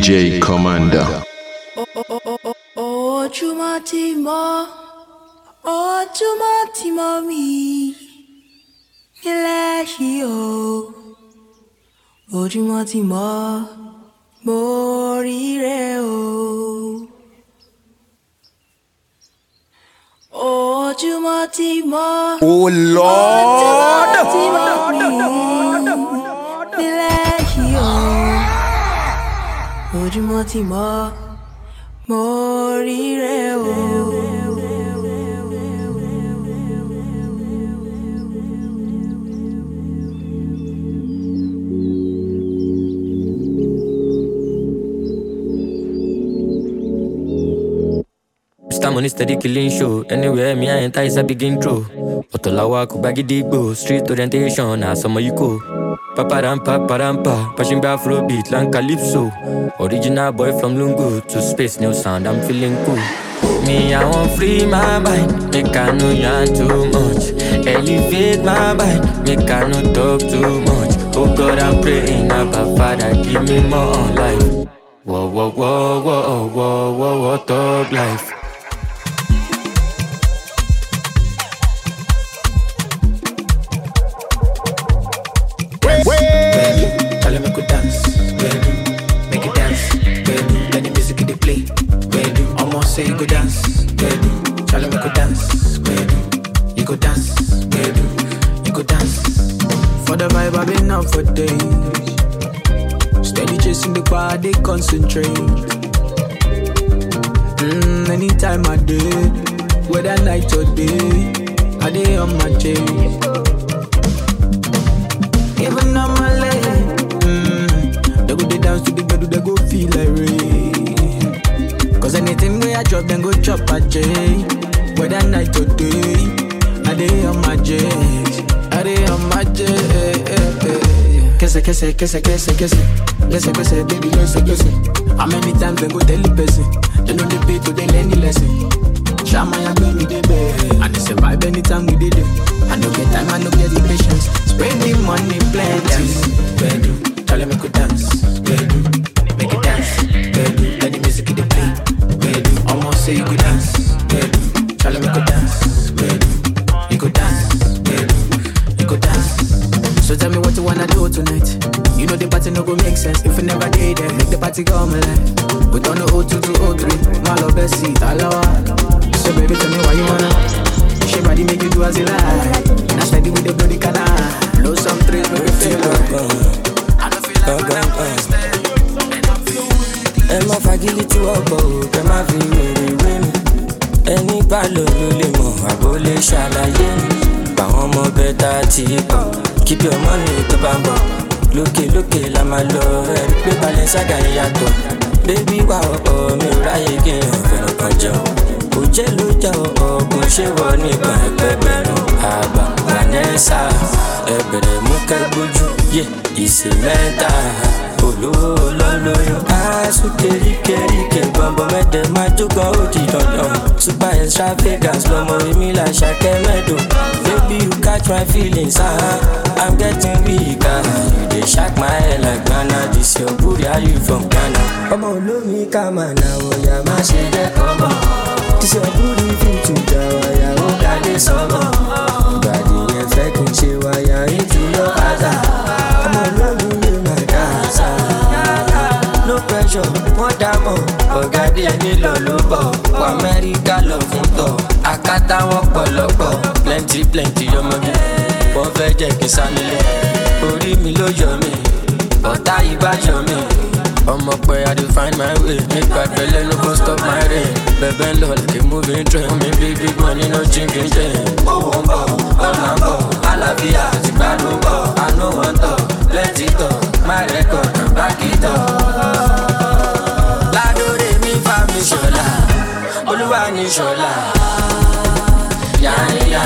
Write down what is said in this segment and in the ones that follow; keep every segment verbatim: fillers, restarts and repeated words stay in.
J Commander. Ojúmọ́ ti mọ́, ojúmọ́ ti mọ́ mi, nílẹ̀ yìí o. Ojúmọ́ ti mọ́, mo ríre o. Ojúmọ́ ti mọ́, oh Lord, ojúmọ́ ti mọ́ mi, nílẹ̀ yìí o. Ojúmọ́ ti mọ́, mo ríre o. I'm on a steady killing show. Anywhere me I enter is a big intro. Otolawa kubagidigbo, street orientation, as some you go. Paparampa, parampa, pushing back flow beat like calypso. Original boy from Lungu to space new sound, I'm feeling cool. Me, I want free my mind, make I know yarn too much. Elevate my mind, make I no talk too much. Oh God, I'm praying about Father, give me more life. Whoa, whoa, whoa, whoa, whoa, whoa, whoa, thug life. Say you go dance, baby. Charlie, me go dance, baby. You go dance, baby. You go dance. For the vibe I've been out for days. Steady chasing the bar, they concentrate. Mm, anytime I do, whether night or day, I day on my chase. Even on my leg, mm, they go they dance to the bed, they go feel like rain. Cause anything where I drop, then go chop a J. Whether night or day, I day on my J. I day on my J. Kese, kese, kese, kese, kese. Kese, kese, baby, kese, kese. How many times they go tell the person? They know they pay to they learn the lesson. Shama ya baby, they beg. And they survive anytime we did it. I no get time, I no get the patience. Spending money plenty. Baby, Charlie, make you dance. Baby, make it dance. Baby, let the music in the play. Say you go dance, baby. Charlie, me go dance, baby. You go dance, baby. You go dance. So tell me what you wanna do tonight. You know the party no go make sense if you never did it. Make the party come alive. We don't know oh two to oh three. My love best seat, alawa. So baby, tell me why you wanna. She body make you do as you like. Now steady with the bloody canal. Blow some trees, make you feel like. I don't feel like when I'm wasted. Ẹ má fagilítì ọkọ̀ o, ẹ má fi wèrè wé mi. Ẹni bá lò ló lè mọ̀, àbó lè ṣàlàyé mi. Báwọn ọmọ bẹ́tà ti pọ̀, keep your money tó bá ń bọ̀. Lókè lókè la máa lọ, ẹ̀rí pé Balenciaga ń yàtọ̀. Bébí wà ọ̀pọ̀ mi ò ráyè kí n fẹ́ràn kan jẹun. Òjẹ́ ló jà ọ̀gbun ṣé wọ nígbà ẹgbẹ̀gbẹ̀rún. Àgbà Vanessa, ẹ bẹ̀rẹ̀ mú kẹ́gbójú, yé ìsè mẹ́ta. Olówó olólóyún aṣọ kéríkéríké bọ̀m̀bọ̀ mẹ́tẹ̀ máa jókòó ó di dandan. Super extravagance lọmọ èmi là ṣàkẹ́ mẹ́dọ̀. Baby you catch my feelings, ah, I'm getting weak, ah. You dey shock my head like Ghana, this your booty, how you from Ghana? Ọmọ olómi ká máa nà wọ̀yà má ṣe jẹ́ kọ́mọ̀. This your booty fit to jà wáyà ó kálé sọ́mọ̀. Ìbàdí yẹn fẹ́ kí n ṣe wáyà into your house. Ọmọ olómi yóò máa dá àṣà. No pressure, wọ́n dámọ̀. Ọ̀gá díẹ̀ nílò ló bọ̀. Wọ Amẹ́ríkà lọ fún tọ̀. Àkátá wọn pọ̀lọ́pọ̀. Plenty plenty ọmọ mi. Wọ́n fẹ́ jẹ́ kí n sá nílé. Orí mi ló yọ mí. Ọ̀tá yìí bá yọ mí. Ọmọ pé I dey find my way. Nípa ìpẹ́lẹ́ no go stop my rain. Bẹ̀bẹ̀ ń lọ like a moving train. Mi bí big money no chinking chain. Owó ń bọ̀, ọ̀nà ń bọ̀. Àlàáfíà ti gbádùn bọ̀. I no want talk, plenty talk. My record, back it up. Ládòrè mi fa mi ṣọlá, Olúwa ní ṣọlá. Yáyá.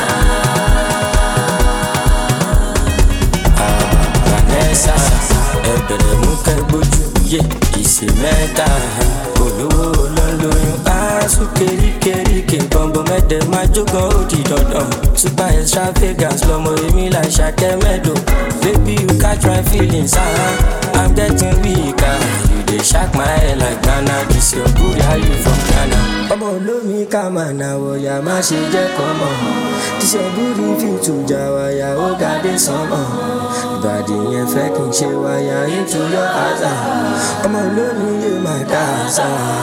Vanessa, ẹ bẹ̀rẹ̀ mú kẹ́gbójú, yé ìsè mẹ́ta. Olówó olólóyún aṣọ kéríkéríké bọ̀m̀bọ̀ mẹ́tẹ̀ máa jókòó ó di dandan. Super extravagance lọmọ èmi là ṣàkẹ́ mẹ́dọ̀. Baby you catch my feelings, ah, I'm getting weak, ah. You dey dey shock my head like Ghana. This your booty, how you from Ghana? Ọmọ olómi ká máa náwó ya má ṣe jẹ́ kọ́mọ. This your booty fit to jà wáyà ó ga dé sánmọ̀. Ìbàdí yẹn fẹ́ kí n ṣe wáyà into your house. Ọmọ olómi yé máa dá àṣà.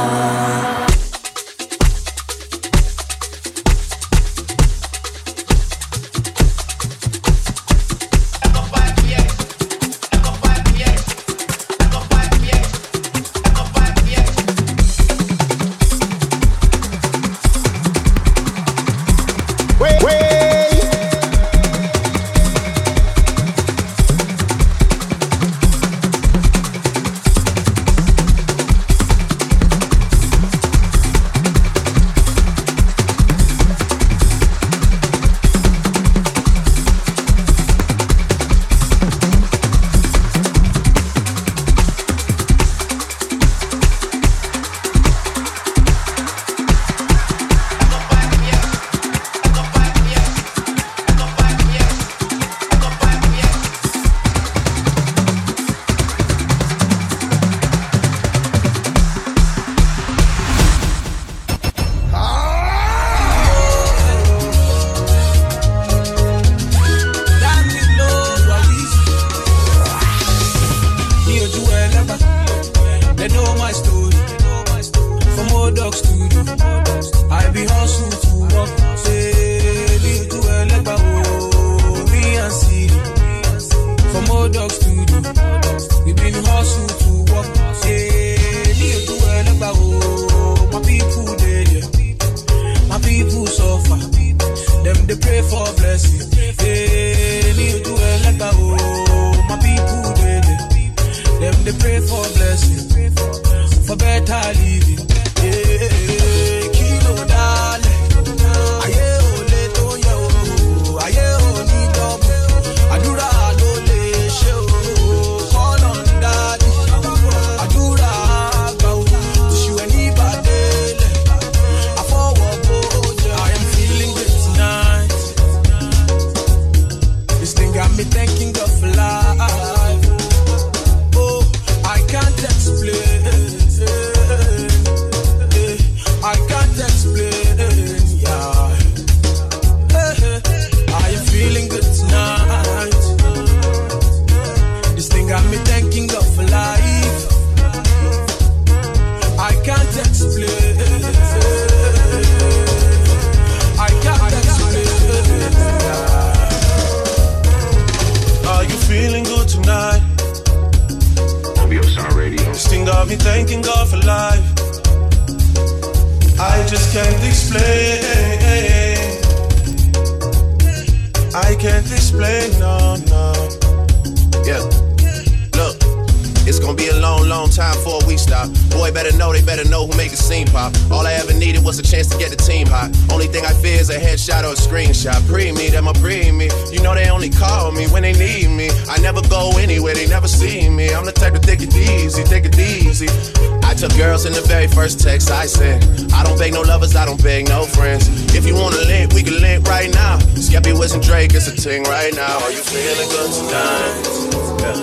Text I sent. I don't beg no lovers, I don't beg no friends. If you wanna link, we can link right now. Skeppy, Wiz, and Drake, it's a ting right now. Are you feeling good tonight? Yeah.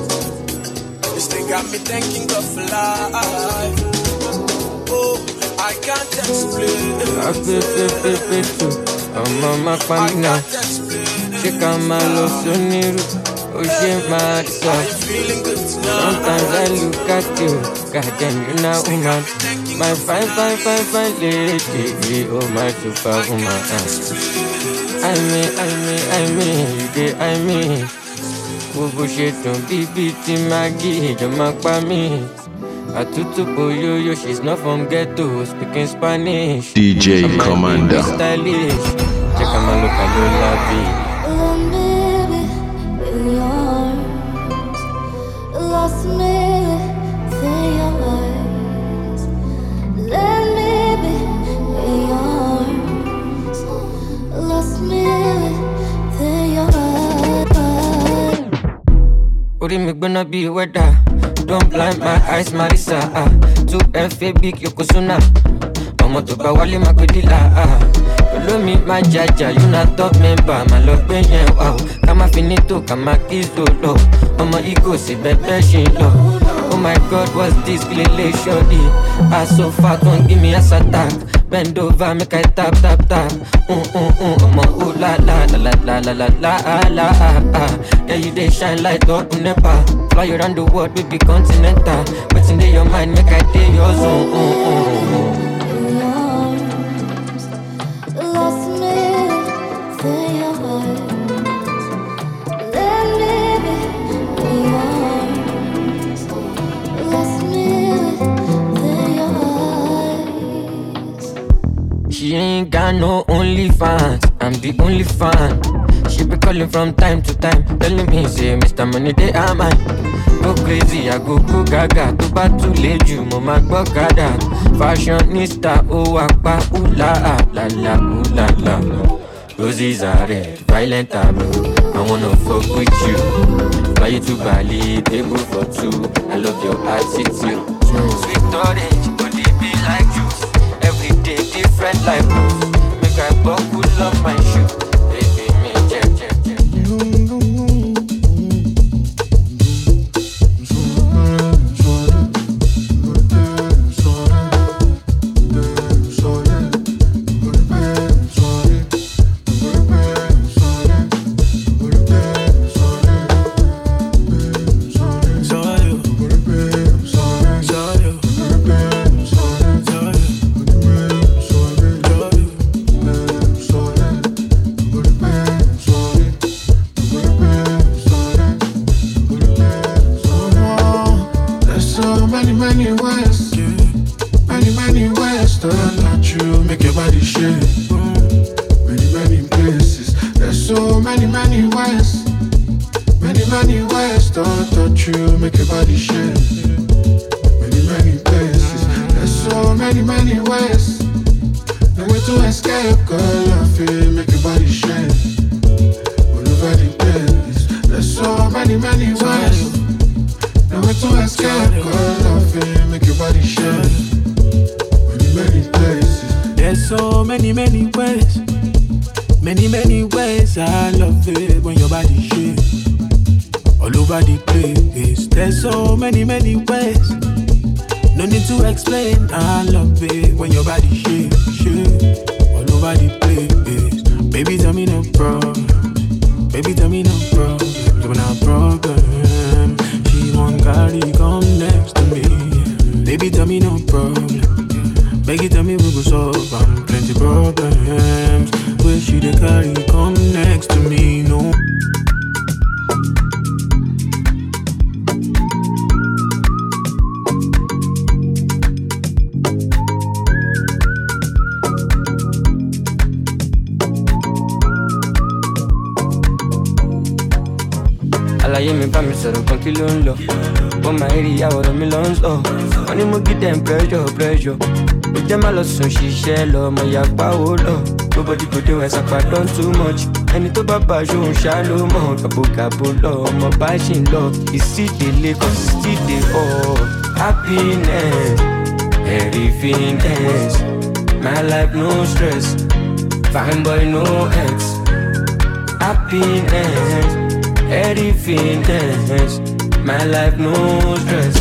This thing got me thanking God for life. Oh, I can't explain. I feel, feel, feel, feel too. I'm on my phone now. Check out my love, so near. Oh shit, my son. Sometimes I look at you. God damn, you now, woman. My fine, fine, fine, fine lady. Oh, my superwoman. I mean, I mean, I mean, you did, I mean. Bobo shit don't be beating Maggie. Don't make by me. Atutu Boyo, she's not from ghetto. Speaking Spanish. D J Commander. Stylish. Check out my look at your lobby. Lost me within your eyes. Let me be in your arms. Lost me within your eyes. Ori mi gbona be weather. Don't blind my eyes, Marisa. Ah, two F A big Yokozuna. Ọmọ tó bá wálé má gbé dìlà. Ah, olómi má jàjà, you na top member. Má lọ gbé yẹn wá o. Ká má finito, ká má kí zolo. Ọmọ ego sì bẹ́ẹ̀ ṣe lọ. Oh my God. God, what's this relation? I so fat, won't give me a attack. Bend over, make I tap, tap, tap. Mm, mm, mm, mm, ooh, la, la, la, la, la, la, la, la, la, ah. Yeah, you they shine like up never. Fly around the world, we be continental. But in your mind, make I take your zone. Mm, mm, mm. Lost me within your heart. Let me be in your arms. Lost me within your eyes. She ain't got no only fans, I'm the only fan. She be calling from time to time, telling me, say, Mister Money, they are mine. Go crazy, I go go gaga. Too bad too late, you mama go gada. Fashionista, oh akpa, ooh la la la, ooh la la. Roses are red, violent are blue. I wanna fuck with you. Fly you to Bali, table for two. I love your attitude. Sweet orange, body be like juice. Every day different like blues. Make I buckle up my shoe. Baby, me check, check, check. Àlàyé mi bá mi sọ̀rọ̀ kan kí ló ń lọ. Wọ́n máa rí àwòrán mi lọ ń sọ. Wọ́n ní mo give them pressure pressure. Ó jẹ́ má lọ sùn ṣiṣẹ́ lọ, ọmọ ìyá pàwó lọ. Nobody go dey wẹ̀ sàpà done too much. Ẹni tó bá bá aṣọ òun ṣá ló mọ̀. Gàbogàbo lọ, ọmọ bá ṣì ń lọ. Ìsídèlé kan sì sídè ọ̀. Happiness, everythingness. My life no stress. Fine boy no ex. Happiness. Everything dance, my life no stress.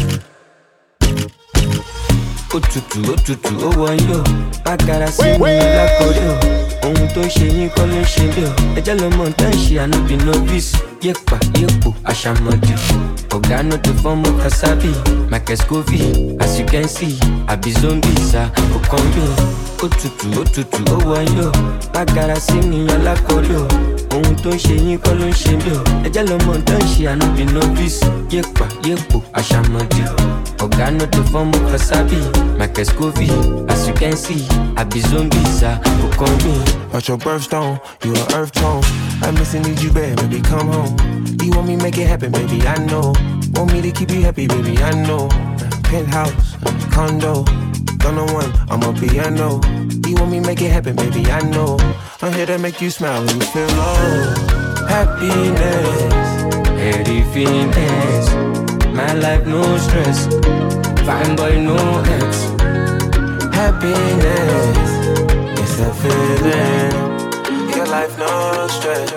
Òtútù, òtútù, ó wọ̀nyó. Bákàrà sí mi lákòóyò. Ohun tó ń ṣe yín kọ́ ló ń ṣe bí o. Ẹjẹ́ ló mọ̀ tá ń ṣe ànúbì novice. Yépa, yépo, àṣàmọ̀dì. Ọ̀gá no dey form of Kasabi. Michael Scoville, as you can see. Àbí zombie sa, ó kàn mí. Òtútù, òtútù, ó wọ̀nyó. Bákàrà sí mi lákòóyò. Ohun tó ń ṣe yín kọ́ ló ń ṣe bí o. Ẹjẹ́ ló mọ̀ tá ń ṣe ànúbì novice. Yépa, yépo, àṣàmọ̀dì. Ọ̀gá no dey form of Kasabi. Michael Scoville, as you can see. Àbí zombie sa, ó kàn mí. At your birthstone, you an earth tone. I miss and need you bad, baby, come home. You want me make it happen, baby, I know. Want me to keep you happy, baby, I know. Penthouse, condo, don't know one, I'm a piano. You want me make it happen, baby, I know. I'm here to make you smile when you feel low. Happiness, Everythingness. My life no stress. Fine boy no ex. happiness, it's a feeling. Your life no stress.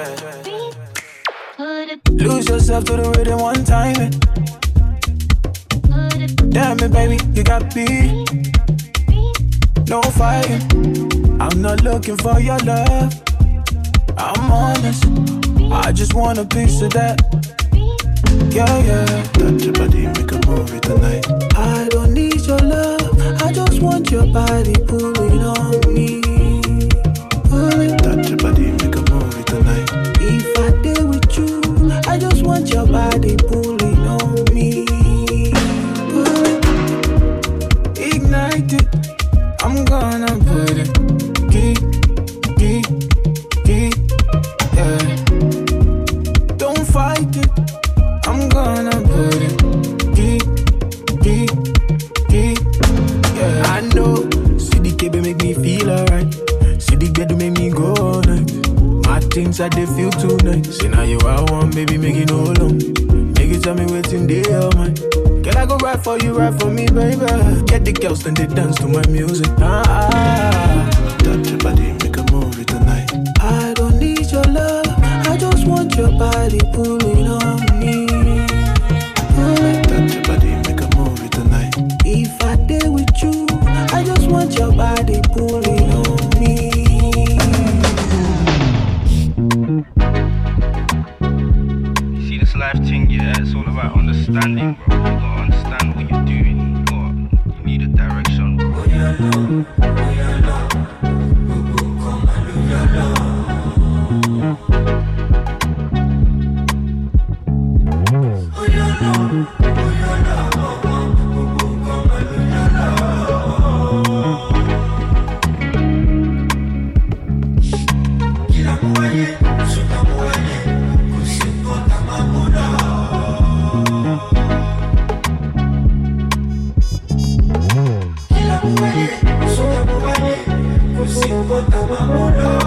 Lose yourself to the rhythm one time. Tell me, baby, you got me. No fighting. I'm not looking for your love. I'm honest. I just want a piece of that. Yeah, yeah. Touch your body, make a movie tonight. I don't need your love. I just want your body pulling on me. Pulling. Touch your body, make a movie tonight. If I did with you, I just want your body pulling on me. Pulling. Ignite it. I'm gonna put it. Geek, geek, geek. Yeah. Don't fight it. I'm gonna put it. Geek, geek, geek. Yeah. I know. C D K B make me feel alright. C D K B make me go all night. My things I they feel tonight. Say now you I want, baby, make it no long. Make it tell me waiting day all mine. Can I go ride for you, ride for me, baby? Get the girls then they dance to my music. Ah, ah. Touch your body, make a movie tonight. I don't need your love. I just want your body pulling on me. Pulling. Touch your body, make a movie tonight. If I did with you, I just want your body pulling on me. You see this life thing, yeah, it's all about understanding, bro. You gotta understand what you're doing. You got, you need a direction, bro. Oh, yeah, no. Oh, yeah, no. Come and do your love. Oh, yeah, no. Oh, yeah, no. Come and do your love. Kila mwaye, suka mwaye, kusikota mamuna. Kila mwaye, suka mwaye, kusikota mamuna.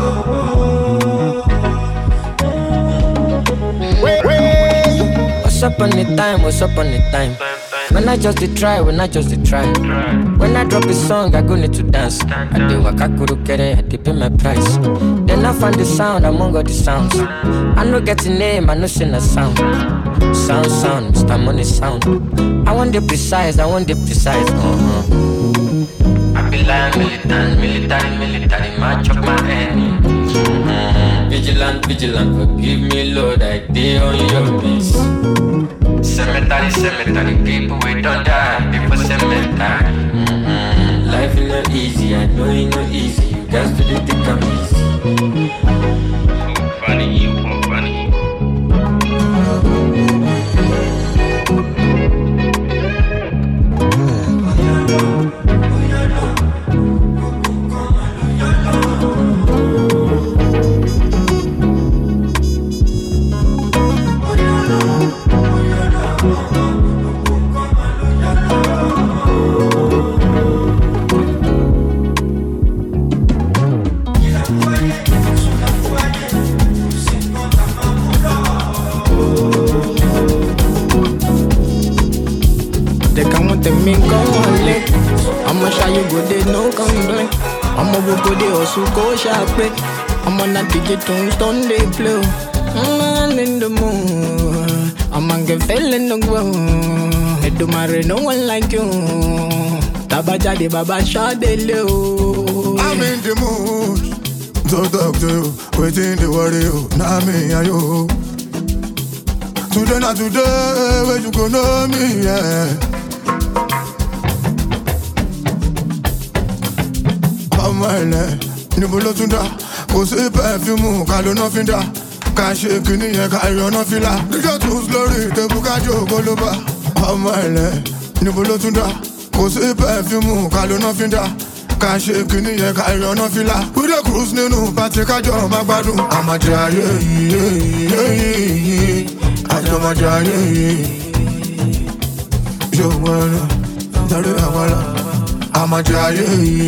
What's up on the time? What's up on the time? When I just did try, when I just did try. When I drop a song, I go need to dance. I do waka kuru kere, I dip in my price. Then I find the sound among all the sounds. I no get a name, I no sing a sound. Sound, sound, Mister Money sound. I want the precise, I want the precise. Uh-huh. I be like militant, military, military, match up my enemy. Mm-hmm. Vigilant, vigilant, forgive me, Lord, I did on your peace. Cemetery, cemetery, people we don't die, people cemetery. Mm-hmm. Life is not easy, I know it's not easy, you guys do the thick and easy. So funny, you want funny. I'ma show you good, they no complain. I'ma work good, they also go sharp. I'ma not dig it tombstone, they play. I'm in the mood. I'ma get feeling the ground. I do marry no one like you. Tabaja de baba shot de leo. I'm in the mood. So talk to you, waiting to worry you. Now me and you. Today not today, where you gonna know me, yeah. Ọmọ ilẹ̀ níbo ló tún dá kò sí pẹ̀fímù ká ló ná fi dá ká ṣe kìíní yẹn ká yọ̀nà fìlà níjọ́ tún lórí tẹ̀bù ká jó ògbólóbá. Ọmọ ilẹ̀ níbo ló tún dá kò sí pẹ̀fímù ká ló ná fi dá ká ṣe kìíní yẹn ká yọ̀nà fìlà. We dey cruise nínú pàtí kájọ máa gbádùn. Àmàjẹ ayé yìí àjọmọ̀jẹ ayé yìí yóò wọ́n lọ dárí àwọn lọ. Àmàjẹ ayé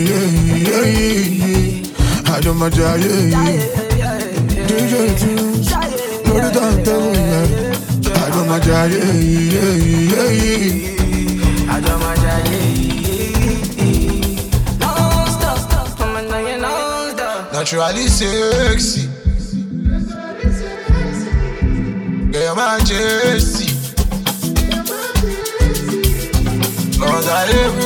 yìí àjọmọ̀jẹ ayé yìí díjọ tunes lórí tàǹtẹ̀wò yẹn àjọmọ̀jẹ ayé yìí àjọmọ̀jẹ ayé yìí. Non stop, come on, now you non stop. Naturally sexy, Your Majesty. ewu.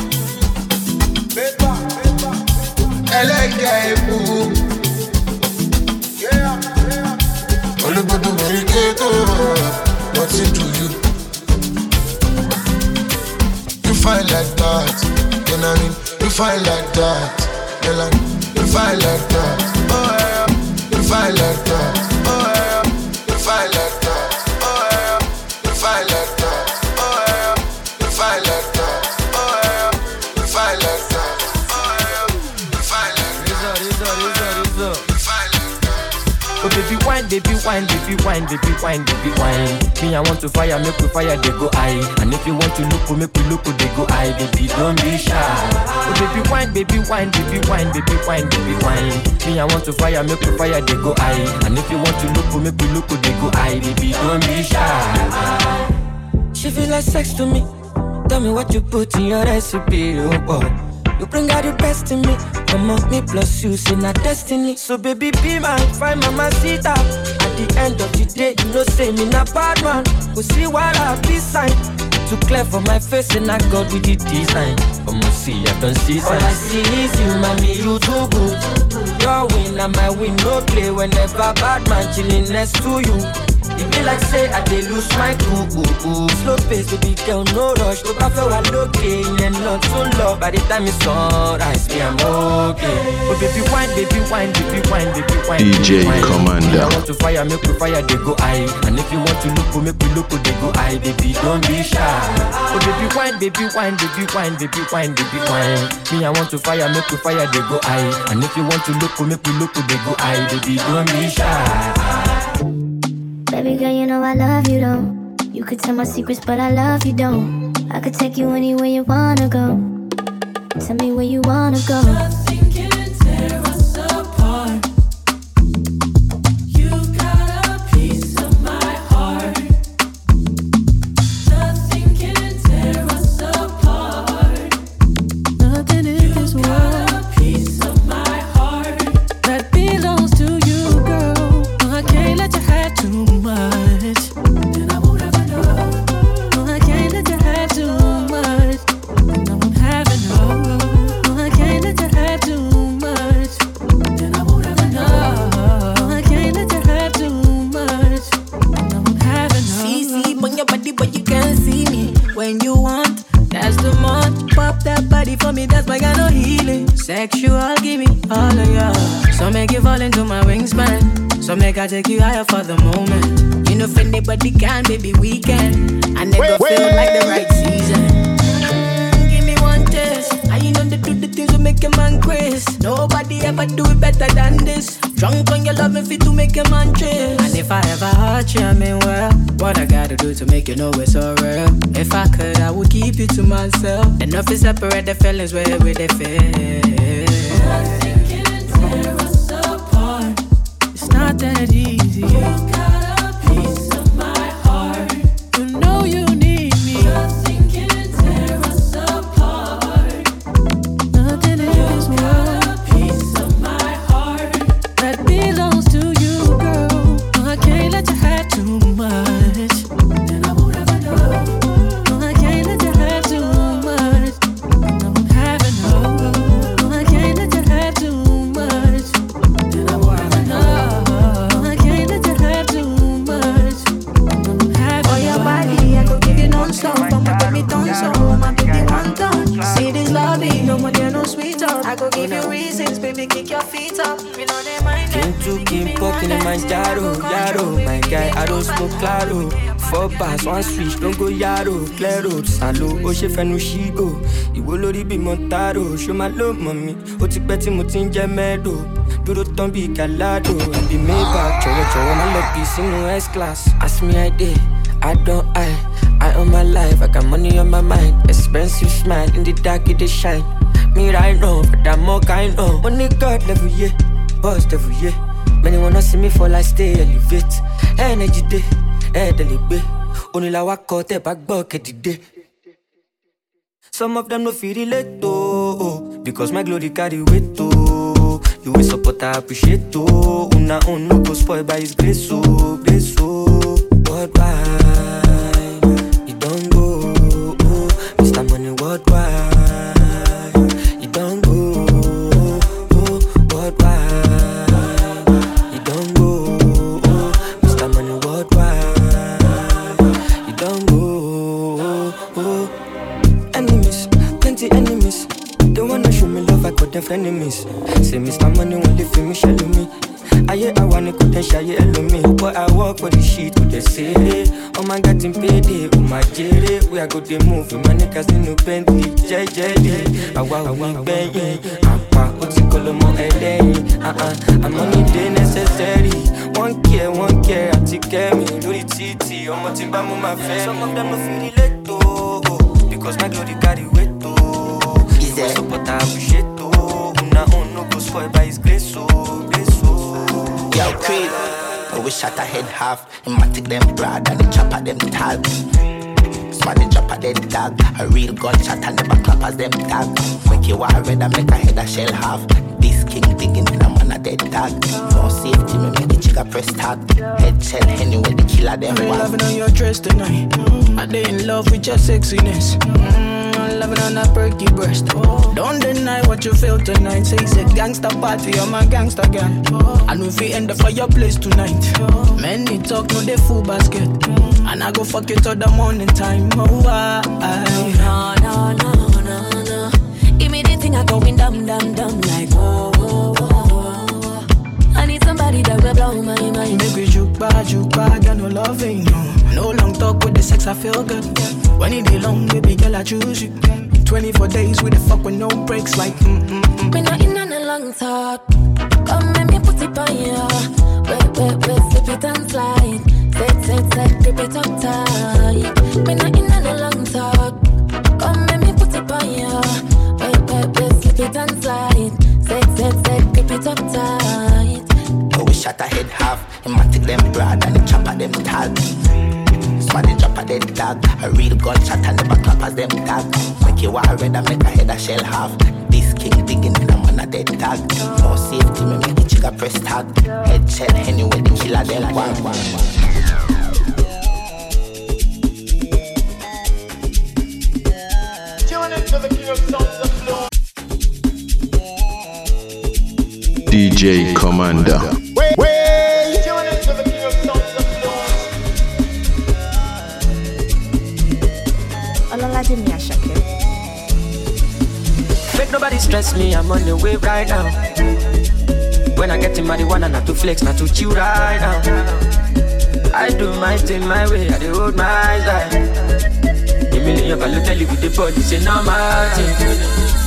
Ẹlẹ́gẹ̀ ewu. Olúgbòdò mọ̀rí kéèkó, what it do you? You fine like that, you know what I mean? You fine like that, you like, you fine like that, oh yeah. You fine like that, oh yeah. You fine like that, oh yeah. You fine like that, oh yeah. You fine like that, oh yeah. You fine like that, oh yeah. You fine like that, you fine like that. Oh baby wine, baby wine, baby wine, baby wine, baby wine. Me I want to fire, make we fire, they go high. And if you want to look, make we look, they go high. Baby don't be shy. Oh baby wine, baby wine, baby wine, baby wine, baby wine. Me I want to fire, make we fire, they go high. And if you want to look, make we look, they go high. Baby don't be shy. She feel like sex to me. Tell me what you put in your recipe, oh boy. You bring out the best in me. Come on, me plus you, see not destiny. So baby, be my fine mama, sit up. At the end of the day, you know say me not bad man. Go see what I be sign. Too clear for my face and I got with the design. Come on, see, I don't see sign. All I see is you, mommy, you too good. Your win and my win, no play. Whenever bad man chilling next to you. It be like say I dey lose my cool. Slow pace, baby girl, no rush. Look I feel I look and not too low. By the time it's sunrise, me I'm okay. Oh baby wine, baby wine, baby wine, baby wine. D J Commander. I want to fire, make we fire, they go high. And if you want to look, make we look, they go high. Baby, don't be shy. Oh baby wine, baby wine, baby wine, baby wine, baby wine. Me I want to fire, make we fire, they go high. And if you want to look, make we look, they go high. Baby, don't be shy. Baby girl, you know I love you though. You could tell my secrets, but I love you don't. I could take you anywhere you wanna go. Tell me where you wanna go. Nothing can tear us apart. You got a piece of my heart. Nothing can tear us apart. Nothing in this world. You got a piece of my heart that belongs to you, girl. I can't let you have too much. Then I won't have enough. No, I can't let you have too much. Then I won't have enough. No, I can't let you have too much. Then I won't have enough. No, I can't let you have too much. Then I won't have enough. See, see, bring your body, but you can't see me. When you want, that's the month. Pop that body for me, that's my kind of healing. Sexual, give me all of ya. So make you fall into my wingspan. So make I take you higher for the moment. You know if anybody can, baby, we can. I never wait, feel wait. Like the right season. Mm, give me one taste. I you know they do the things to make a man crazy. Nobody ever do it better than this. Drunk on your love and fit to make a man chase. And if I ever hurt you, I mean well, what I gotta do to make you know it's so real. If I could, I would keep you to myself. Enough to separate the feelings where we they feel. Nothing can tear us apart. It's not that easy. You got a piece of my heart. You know you need me. Nothing can tear us apart. Nothing in this world. You got a piece of my heart that belongs to you, girl. No, I can't let you have too much. Then I won't have enough. No, I can't let you have too much. Then I won't have enough. No, I can't let you have too much. Then I won't have enough. I go give you reasons, baby, kick your feet up. You know they mind it. Into keep walking in my yaro, yaro. My guy, I don't smoke claro. Four bars, one switch, don't go yaro. Claro, salo, Oshe fenu shigo. Iwo lori bi montaro. Show my love, mommy. Oti peti mutin jemedo. Duro tombi galado. And be made back, chowo chowo. My love piece in no S-class. Ask me I did, I don't I. I own my life, I got money on my mind. Expensive smile, in the dark it shine. Me right now, but I'm more kind of money God every year, bust every year. Many wanna see me fall, I stay elevate. Energy day, head elevate. Only la walk out the back bucket day. Some of them no feel relate to, because my glory carry weight to. You will support, I appreciate to. Una un no go spoiled by his grace so, grace so. Worldwide, it don't go, Mister Money worldwide. the frenemies. Say Mister Money won't live me, shall me. I I wanna go and shy me. But I work for the shit with the city. Oh my God, in payday, oh my jere. We are good to move, my niggas in no Bentley, J J D. I want we bang, Papa, what's it called, more L A? Uh-uh, I'm on the necessary. One care, one care, I take care of me. Do the T T, I'm not timber with my friends. Some of them don't feel it late, though. Because my glory carry weight, though. Is there support, I appreciate, though. Una own no go spoiled by his grace, so, grace, so. Yo, Creed, I wish shot a head half. Matic them broad and the chopper them tag. Smarty chopper them tag. A real gunshot and never clap as them tag. Make you war red and make a head a shell half. This king digging in a man a dead tag. No safety, me make the chica press tag. Head shell anyway, the killer them I'm one. loving on your dress tonight. I dey in love with your sexiness. I'm loving on that perky breast. Don't deny what you feel tonight. Say it's a gangster party, I'm a gangster gang. I know if we end the fireplace tonight. Many talk, no they full basket. And I go fuck you till the morning time. Oh, I, I. No, no, no, no, no. Give me the thing I going dumb, dumb, dumb. Like, whoa, whoa, whoa, whoa. I need somebody that will blow my mind. Make we juke back, juke back, got no loving, no. No long talk with the sex, I feel good. When it be long, baby girl, I choose you. twenty-four days with the fuck with no breaks, like mm mm mm. Me not in on a long talk. Come make me put it on ya. Wait, wait, wait, slip it and slide. Set, set, set, grip it up tight. Me not in on a long talk. Come make me put it on ya. Wait, wait, wait, slip it and slide. Set, set, set, grip it up tight. I wish shot a head half. Matic them broad and the chopper them tag. Smarty chopper them tag. A real gunshot and never clap as them tag. Make you war red and make a head a shell half. This king digging in a man a dead tag. No safety, me make the chica press tag. Head shell anyway, the killer them one, one, one. D J Commander. Wait, wait. Make nobody stress me, I'm on the way right now. When I get in marijuana, not to flex, not to chill right now. I do my thing my way, I do hold my eyes right. A million value tell you with the body, say no my thing.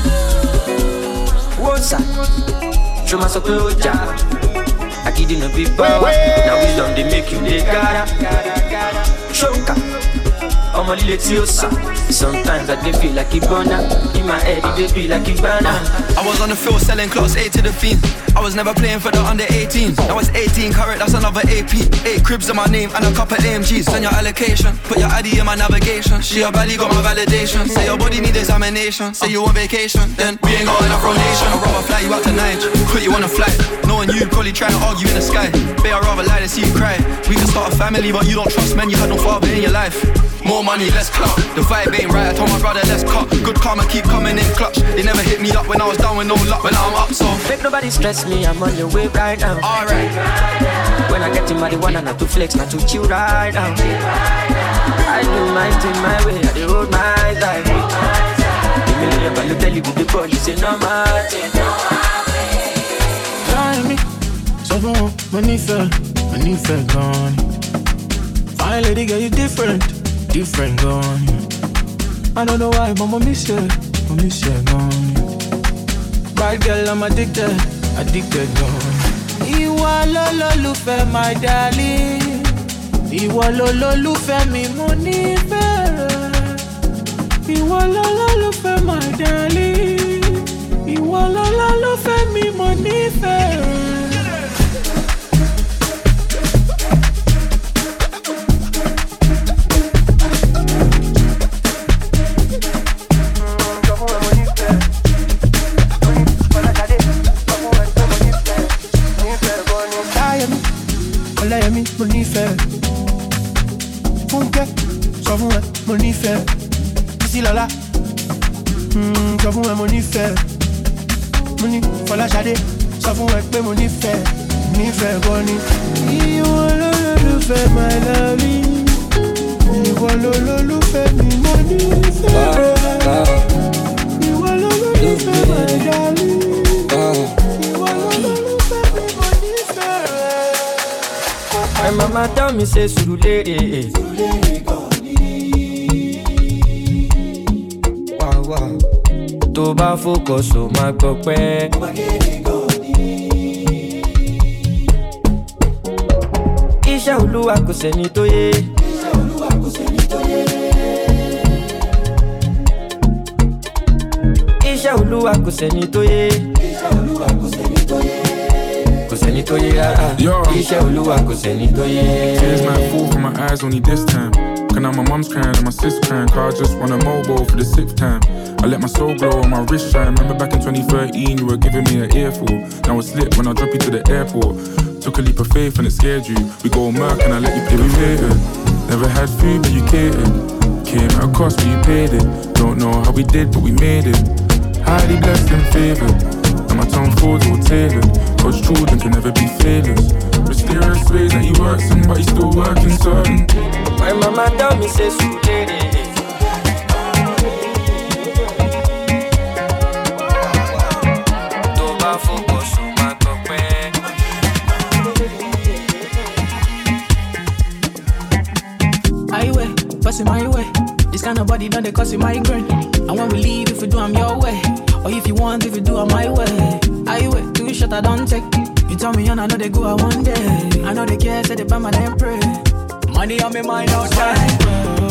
What's up? Show my support job. I give you no big power. Now wisdom they make you the gotta. Shoka. I'm a little yosa. Sometimes I dey feel like a burner. In my head it dey be like a burner. I was on the field selling clothes eight to the fiend. I was never playing for the under eighteens. Now it's eighteen carat, that's another A P. Eight cribs in my name and a couple A M Gs. Send your allocation, put your I D in my navigation. She a belly got my validation. Say your body need examination. Say you on vacation, then we ain't got enough rotation. I'd rather fly you out to Niger, put you on a flight. Knowing you probably try to argue in the sky. Babe, I'd rather lie than see you cry. We can start a family, but you don't trust men. You had no father in your life. More money, less clout. The vibe ain't right, I told my brother let's cut. Good karma keep coming in clutch. They never hit me up when I was down with no luck. But now I'm up, so make nobody stress me, I'm on the way right now. Alright. When I get in marijuana, not to flex, not to chill right now. I do my thing my way, I do hold my eyes right. A million value tell you with the body, say no my thing. Try me, so far, money fell, money fell gone. Fine lady, girl, you different. Different gone. I don't know why, but I miss you, I miss you gone. Bad girl, I'm addicted, addicted gone. Ìwọ lolólùfẹ́ my darling. Ìwọ lolólùfẹ́ mi mo nífẹ̀ẹ́. Ìwọ lolólùfẹ́ my darling. Ìwọ lolólùfẹ́ mi mo nífẹ̀ẹ́. Ọláyẹmí mo nífẹ̀ẹ́ Fúnkẹ́ sọ fún ẹ mo nífẹ̀ẹ́ Bísílọ́lá sọ fún ẹ mo nífẹ̀ẹ́ mo ní Fọláṣadé sọ fún ẹ pé mo nífẹ̀ẹ́ nífẹ̀ẹ́ gan ni. Ìwọ lolólùfẹ́ my darling. Ìwọ lolólùfẹ́ mi mo nífẹ̀ẹ́. Ìwọ lolólùfẹ́ my darling. mama tell me say Surulere. Wow wow. Tó bá focus o máa gbọ́ pẹ́. Iṣẹ́ Olúwa kò sẹ́ni tó yé. Iṣẹ́ Olúwa kò sẹ́ni tó yé. Iṣẹ́ Olúwa kò sẹ́ni tó yé. Iṣẹ́ Olúwa kò sẹ́ni tó yé. Kò sẹ́ni tó yé rárá. Iṣẹ́ Olúwa kò sẹ́ni tó yé. Tears might fall from my eyes only this time. Cause now my mum's crying and my sis crying. Cause I just want a mobile for the sixth time. I let my soul glow on my wrist shine. Remember back in twenty thirteen you were giving me an earful. Now it's lit when I drop you to the airport. Took a leap of faith and it scared you. We go Merc and I let you pay me later. Never had food but you catered. Came at a cost but you paid it. Don't know how we did but we made it. Highly blessed and favoured. And my tongue folds all tailored. God's children can never be failures. Mysterious ways that he works in but he's still working certain. My mama tell me say Surulere. In my way, this kind of body done they cause you migraine. And when we leave, if we do, I'm your way. Or if you want, if you do, I'm my way. I wait, two shot I don't take. You tell me and I know they go out one day. I know they care, say they buy my damn pray. Money on me mind outside.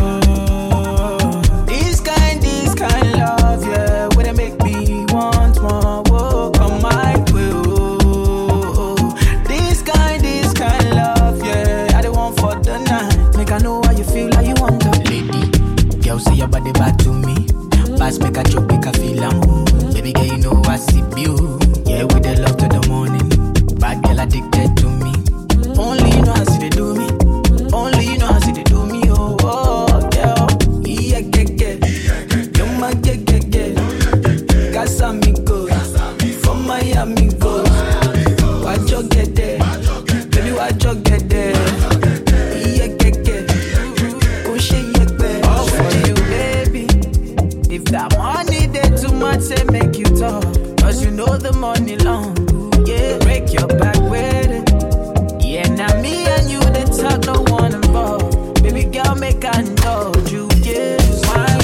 Oh, this kind, this kind love, yeah. Where they make me want more, whoa, come my way. Oh, this kind, this kind love, yeah. I don't want for the night. Make I know how you feel, how you want to. Girl, say your body bad to me. Pass make a joke, make a feel am. Baby girl, you know I see you. Yeah, with the love to the morning. Bad girl addicted to me. Only you know how see they do me. Only you know how see they do me. Oh, oh, girl. Yeah, get, get. You're my get, get, get. Casamigos. From Miami, go. Watch you get there. Baby, watch you get there. Yeah, get, get. If that money there too much, say make you talk. Cause you know the money long. Yeah, break your back with it. Yeah, now me and you, they talk, no one involved. Baby girl, make I know you, yeah. Why,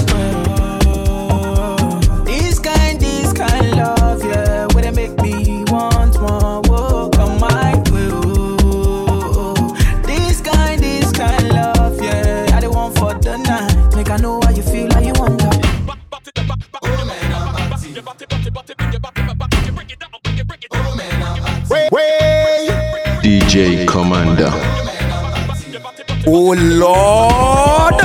oh, this kind, this kind love, yeah. Where they make me want more, whoa, come my way, oh. This kind, this kind love, yeah. I don't want for the night. Make I know how you feel, how you want to. D J Commander. Oh Lord.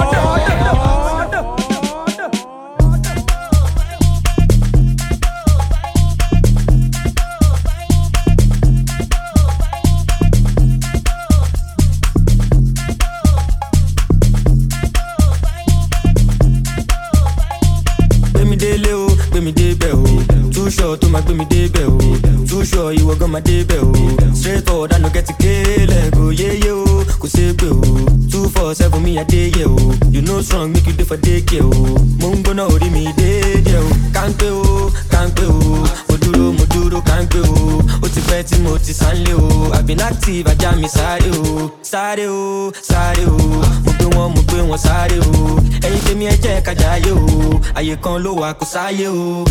Too short to my baby day bell. Too sure you were gonna day bell. Straight forward, I no get to kill it. Go yeah yo, go say bro. Two four seven me a day yo. You know strong make you do for day yo. Mungo na ori me day yo. Can't go, can't go. Moduro, moduro, can't go. Oti peti moti sanle o. I've been active, I jam me sare o, sare o, sare o. Mo pe won, mo pe won sare o. Ẹyin tèmi ẹ jẹ́ ká jayé o. Ayé kan ló wà kò sáyé o.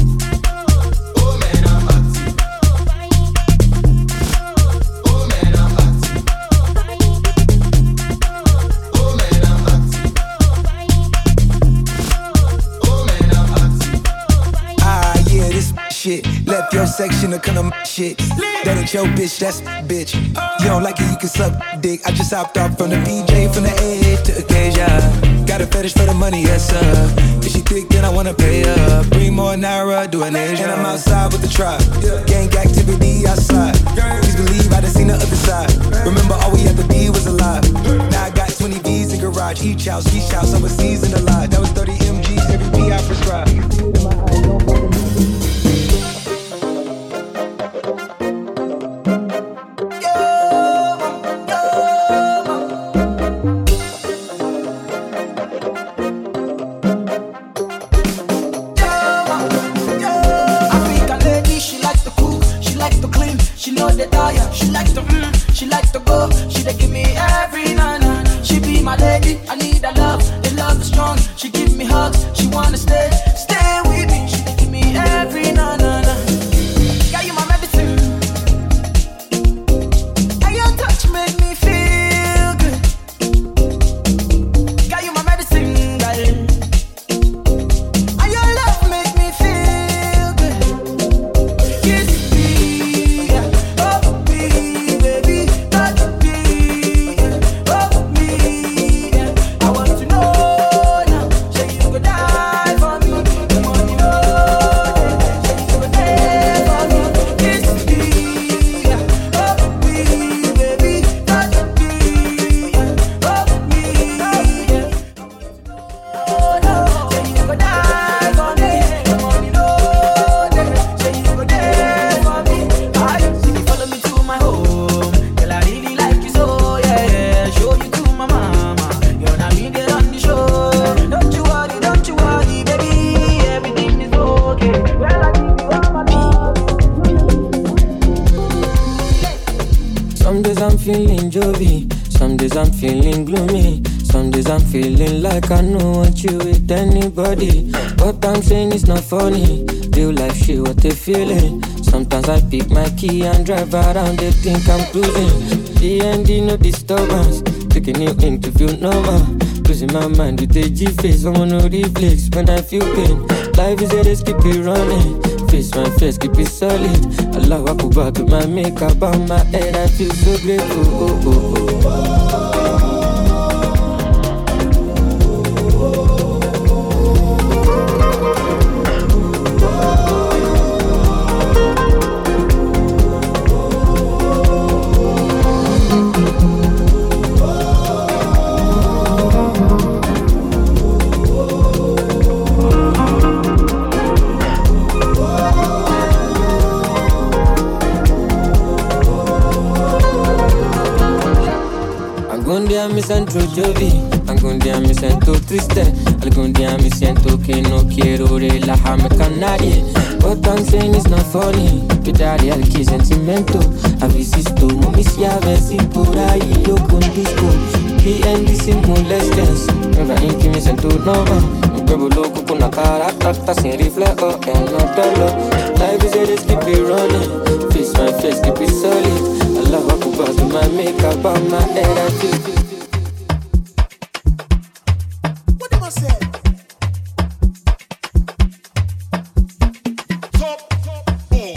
Shit. Left your section to kind of shit. That ain't your bitch, that's bitch. You don't like it, you can suck dick. I just hopped off from the P J, from the A to Acacia. Got a fetish for the money, yes sir. If she thick, then I wanna pay her. Bring more Naira, do an Asia. And I'm outside with the tribe. Gang activity outside. Please believe I done seen the other side. Remember all we had to be was alive. Now I got twenty V's in garage. Each house, each house, overseas in the lot. That was thirty M Gs, every P I prescribed. She likes to mm, she like to go. She dey give me every nana. She be my lady, I need her love. The love is strong. She give me hugs. She wanna stay, stay with me. She dey give me every nana. Yeah, you my medicine. And your touch make me feel good. Yeah, you my medicine, girl. And your love make me feel good. Kiss me, yeah. Oh me, baby, touch me, yeah. Oh me, yeah. I want to know now. Say you could die for me. The money know that. Say you could die for me. Kiss me, yeah. Oh me, baby, touch me, yeah. Oh me, yeah. Oh no, say you could die for me. The money know that. Say you could die for me. I see you follow me to my home. Girl, I really like you so, yeah, yeah. Show you to my mama. You're not me there on the show. Don't you worry, don't you worry, baby. Everything is okay. Well, I think you are my love. Some days I'm feeling jolly, some days I'm feeling gloomy, some days I'm feeling like I don't want you with anybody. What I'm saying is not funny, real life shit, what they feeling. Sometimes I pick my key and drive around, they think I'm cruising. D and D no disturbance, taking you interview normal. Losing my mind with a G-face, I wanna reflex when I feel pain. Life is a race, keep it running. Face my face, keep it solid. Allah Akbar to my makeup on my head, I feel so grateful. Oh, oh, oh. Algún día me siento Jovi, algún día me siento triste, algún día me siento que no quiero relajarme con nadie. What I'm saying is not funny, pedale al que sentimento. Avisisto, mami si a ver si por ahí yo conduzco. P N D sin molestias, me en que me siento normal. Un cuerpo loco con la cara alta sin reflejo en el dolor. Life is a risk, keep it running. Face my face, keep it solid. Allah Akbar to my makeup on my head, I feel. What am I say? Top, top boy.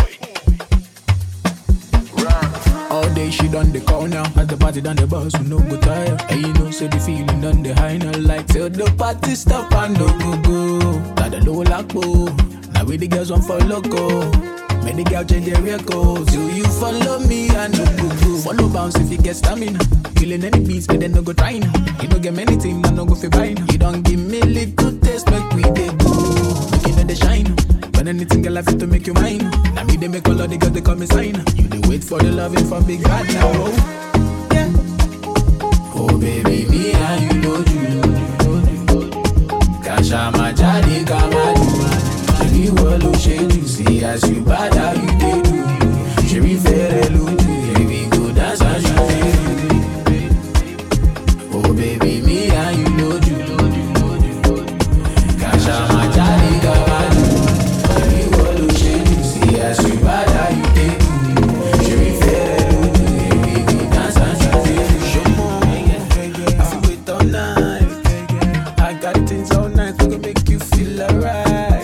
All day she done the call now. At the party done the bus, we no go tire. And you know, say the feeling done the high now. Like till the party stop and no go go. Got the low lock, now we the girls want for loco. Many girls change their records. Do you follow me and no go go? Follow bounce if you get stamina. Killing any beats, but then no go trying. You don't get many things, no go for buying. You don't give me little taste, make we dey go. Looking at the shine. When anything girl I fit to make you mine. Now me they make all of the girls they come and sign. You they wait for the loving from big bad now. Oh, yeah. Oh baby, me and you know you. Kasha majadi kamadu. She will she do see as you bad how you dey do. She be very loose, baby go dance as you dey. Oh baby, me and you know you. Kasha majadi kamadu. She will she do see as you bad how you dey do. She be very loose, baby go dance as you dey. Show more, I feel wait all night. I got things all night to make you feel alright.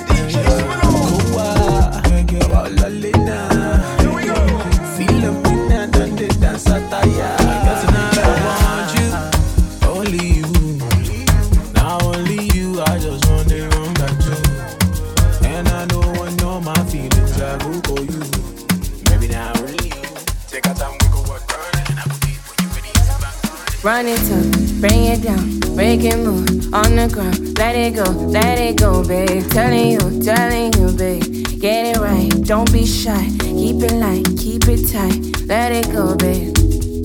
Run it up, bring it down, break it, move on the ground. Let it go, let it go, babe. Telling you, telling you, babe. Get it right, don't be shy. Keep it light, keep it tight. Let it go, babe.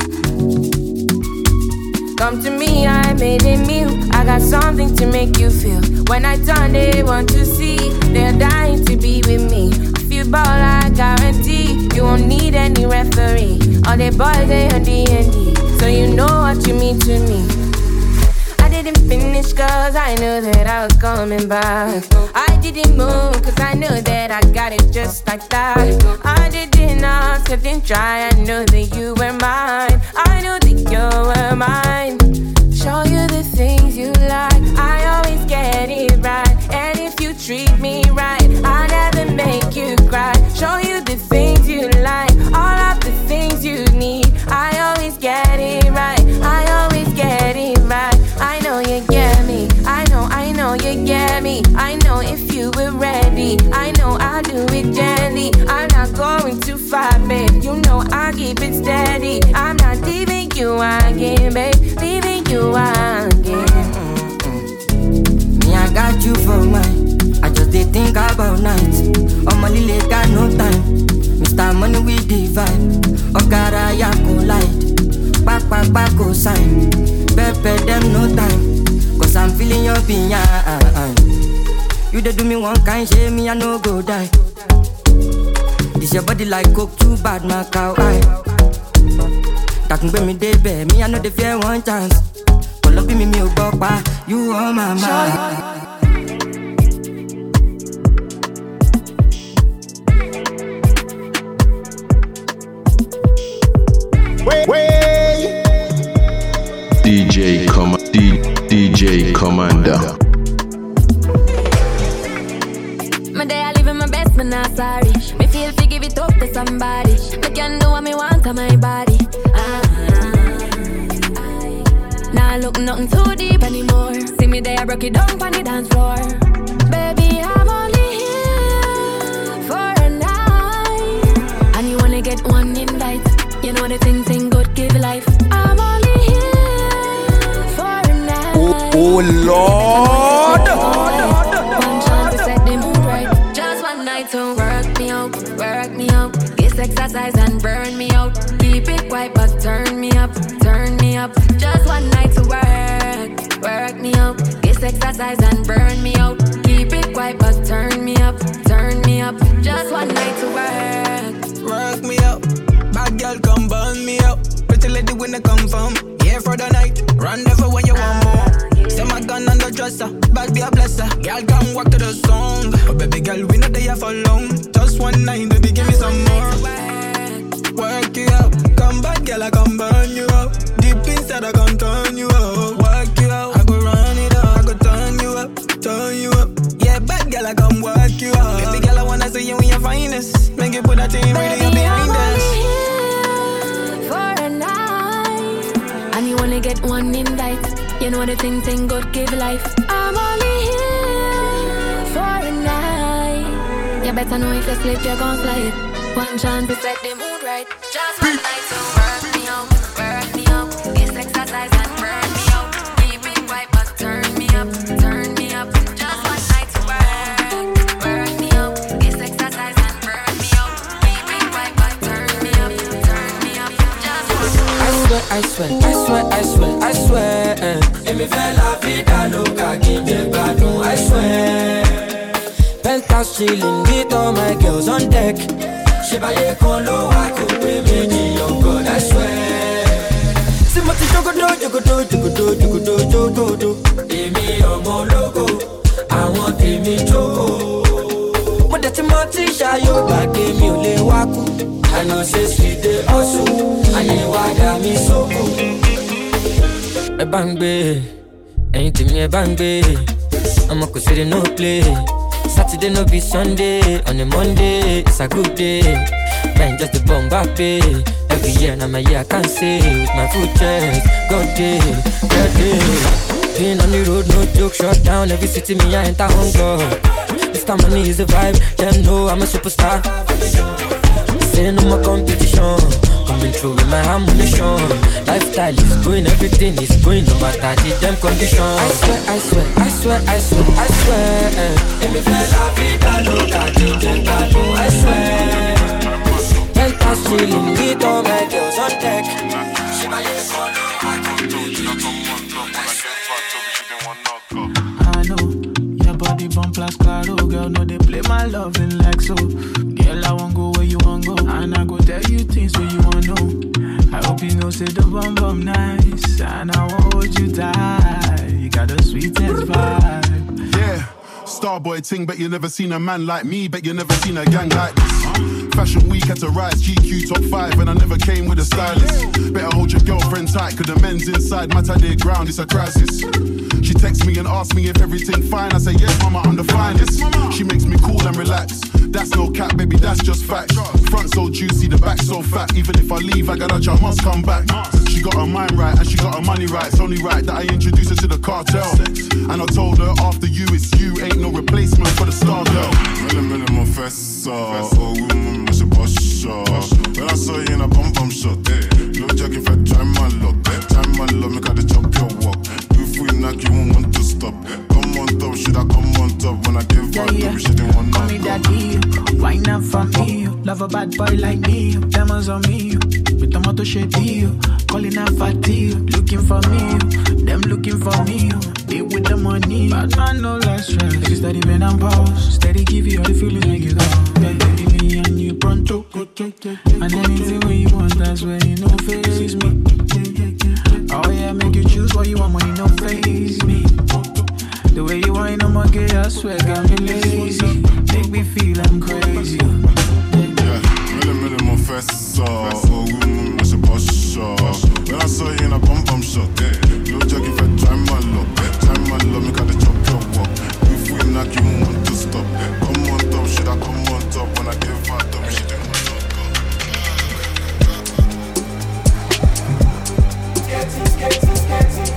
Come to me, I made it meal. I got something to make you feel. When I turn, they want to see. They're dying to be with me. I feel ball, I guarantee. You won't need any referee. All the boys they on D and D, so you know what you mean to me. I didn't finish cause I knew that I was coming back. I didn't move cause I knew that I got it just like that. I didn't ask, I didn't try, I knew that you were mine. I knew that you were mine. Show you the things you like, I always get it right. And if you treat me right, I'll never make you cry. Show you the things you like, all of the things you need. I always get it right, I always get it right. I know you get me, I know, I know you get me. I know if you were ready, I know I'll do it gently. I'm not going too far, babe, you know I'll keep it steady. I'm not leaving you again, babe, leaving you again. Me, I got you for mine. I just did think about nights. On my lily got no time. Mister Money with the vibe. Ogara ya collide. Back, back, back, go sign. Pepe them no time. Cause I'm feeling your behind. You dey do me one kind, shame me I no go die. This your body like coke, too bad, my cow eye. That can bring me day, babe. Me I know the fear one chance. Pull up me, me, oh, papa. You on my mind. Wait, wait. D J Com D DJ Commander. My day I live in my best, man, not sorry. Me feel to give it up to somebody. Me can do what me want to my body. Ah, now nah, look nothing too deep anymore. See me there, I broke it down on the dance floor. Baby, I'm only here for a night, and you wanna get one invite. You know the thing, thing good, give life. I'm only here for a night. Oh, oh Lord! One chance to set the mood right. Just one night to work me out, work me out. This exercise and burn me out. Keep it quiet but turn me up, turn me up. Just one night to work, work me out. This exercise and burn me out. Keep it quiet but turn me up, turn me up. Just one night to work, work me out. Bad girl come burn me out. Pretty lady when they come from here for the night. Rendezvous when you want more. Set my gun on the dresser. Bad be a blesser. Girl come walk to the song. But baby girl we not there for long. Just one night baby give me some more. Work you out. Come back girl I come burn you out. Deep inside I come turn you out. Work you out. I go run it up. I go turn you up, turn you up. Yeah bad girl I come work you out. Baby girl I wanna see you in your finest. Make you put that thing really up behind us. Get one invite. You know the thing, thing good, give life. I'm only here for a night. You better know if you slip, you're gon' slide. One chance to set the mood right. Just one night to work me out, work me out. This exercise and burn me out. Keep it quiet but turn me up, turn me up. Just one night to work, work me out. This exercise and burn me out. Keep it quiet but turn me up, turn me up. Just one night. I swear, I swear, I swear, I swear. Et me fait la vida loca qui te badou, I swear. Penthouse chilling with all my girls on deck. She baye con lo wa coupe me di young god, I swear. C'est moi qui jogo do, jogo do, jogo do, jogo do, jogo do. Èmi ọmọ logo, àwọn tèmi jogo. Mo dẹ̀ ti mọ tí ṣayọ gbàgbé mi ò lè wá kú. I know say sweet dey hustle, ayé wa dá mi sóko. Ẹ bá ń gbé, ẹ̀yin tèmi ẹ bá ń gbé. Ọmọ kò sí no play. Saturday no be Sunday, on a Monday it's a good day. Man just a bomb pay. Every year now my year I can't say with my full chest. God day, God day. Being on the road no joke, shut down every city me I enter home God. This time money is the vibe, them know I'm a superstar. Say no more competition, coming through with my ammunition. Lifestyle is going, everything is going, no matter the damn condition. I swear, I swear, I swear, I swear, I swear. Et me fait la vida loca, qui te badou, I swear. Penthouse chilling with all my girls on deck. She my yes, all I know, your body bump like claro. Girl, no they play my loving like so. Girl, I won't go where you won't go. And I go tell you things where you wanna know. I hope you know say the bum bum nice. And I won't hold you tight. You got the sweetest vibe. Yeah, Starboy ting, bet you never seen a man like me. Bet you never seen a gang like this. Fashion week had to rise, G Q top five, and I never came with a stylist. Better hold your girlfriend tight, cause the men's inside matter their ground, it's a crisis. She texts me and asks me if everything fine. I say yes, mama, I'm the finest. She makes me cool and relax. That's no cap, baby, that's just fact. Front so juicy, the back so fat. Even if I leave, I got a I must come back. She got her mind right and she got her money right. It's only right that I introduce her to the cartel. And I told her after you, it's you. Ain't no replacement for the star girl. Minimum fessa, oh woman, je boss shot. When I saw you in a bum bum shot, no joking for time my luck. Time my love, make her the chop your walk. If we knock, you won't want to stop. Come on top, should I come on top? When I give her yeah, to she didn't want to. Call me daddy, wine up for me. Love a bad boy like me, diamonds on me. With tomato shape deal, calling out for deal. Looking for me, them looking for me. They with the money, bad man no less stress. They steady when I'm boss, steady give you all the feelings make you go. Baby, me and you pronto. And anything when you want, that's when you know face me. Oh yeah, make you choose what you want, money no face me. The way you whine on my gay, I swear got me lazy. Make me feel I'm crazy. Yeah, minimum fessa, oh woman, je boss shot. When I saw you in a bum bum shot, no joking for time my love. Time my love, make her the chop your walk. If we knock, you won't want to stop. Come on top, should I come on top? When I give her top, she didn't want to go. Skating, skating, skating.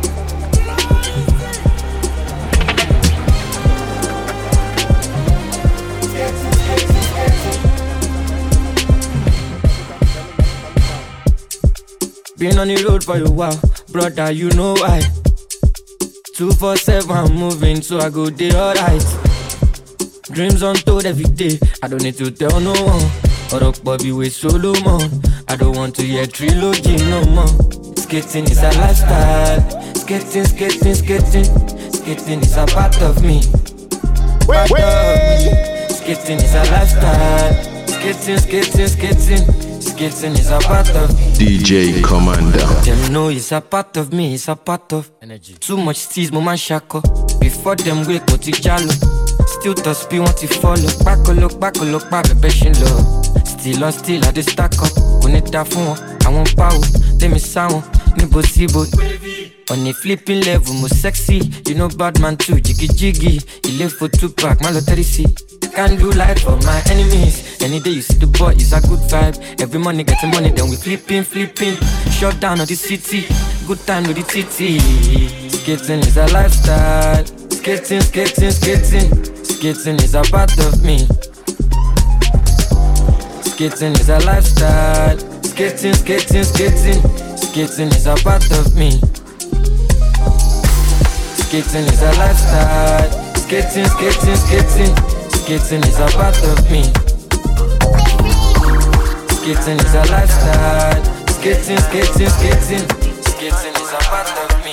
Been on the road for a while, brother, you know why. two four seven, I'm moving, so I go day alright. Dreams untold every day, I don't need to tell no one. Or up Bobby with Solomon, I don't want to hear trilogy no more. Skating is a lifestyle, skating, skating, skating. Skating is a part of me. Part of me. Skating is a lifestyle, skating, skating, skating. Skating is a part of D J Commander. Them know it's a part of me, it's a part of energy. Too much steez, mama shako. Before them wake, go to jalo. Still to speed, want to follow. Back a look, back a look, back a passion low. Still on still, I just stack up. Connect that phone, I want power. Let me sound, nibo sibo. On a flipping level, more sexy. You know bad man too, jiggy jiggy. You live for two pack, malo thirty C. Can't do life for my enemies. Any day you see the boy, it's a good vibe. Every money getting money, then we flipping, flipping. Shut down on the city, good time with the titty. Skating is a lifestyle. Skating, skating, skating. Skating is a part of me. Skating is a lifestyle. Skating, skating, skating. Skating is a part of me. Skating is a lifestyle. Skating, skating, skating. Skating is a part of me. Skating is a lifestyle. Skating, skating, skating. Skating is a part of me.